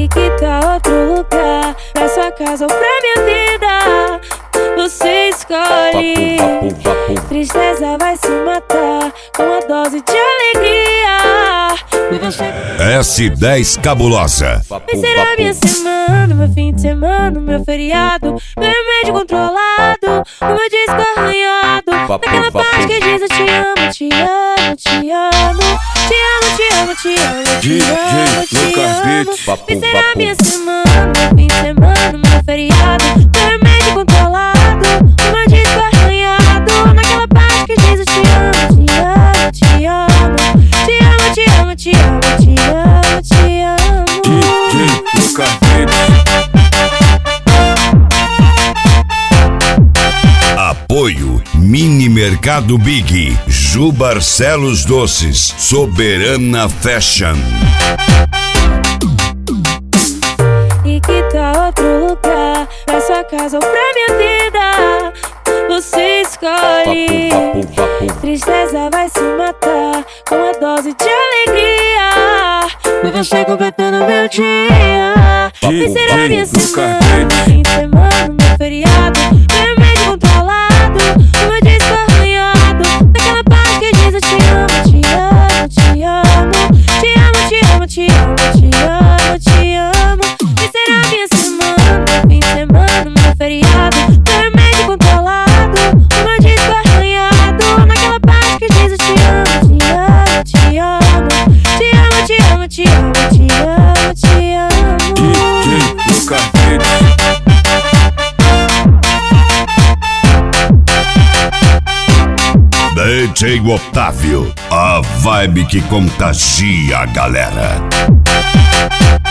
E que tal outro lugar, pra sua casa ou pra minha vida? Você escolhe. Tristeza vai se matar com uma dose de alegria. S10 Cabulosa. Vai ser a minha semana, meu fim de semana, meu feriado, meu remédio controlado, o meu disco arranhado. Naquela parte que diz eu te amo, te amo, te amo, te amo, te amo, te amo, te amo, te amo. Vai ser a minha semana, meu fim de semana, meu feriado, meu remédio controlado, o meu disco arranhado. Naquela parte que diz eu te amo, te amo, te amo, te amo, te amo, te amo, te amo, te amo. Apoio Mini Mercado Big, Ju Barcelos Doces, Soberana Fashion. E que tal outro lugar, pra sua casa ou pra minha vida? Você escolhe. Tristeza vai se matar com uma dose de alegria. E você completando meu dia. Vai ser a minha semana, fim de semana, meu feriado, meu remédio controlado, o meu disco arranhado. Naquela parte que diz eu te amo, te amo, te amo, te amo, te amo, te amo, te amo, te amo. Vai ser a minha semana, fim de semana, meu feriado, meu remédio controlado, o meu disco arranhado. Naquela parte que diz eu te amo, te amo, te amo, te amo, te amo, te amo, te amo, te amo. DJ Otávio, a vibe que contagia a galera.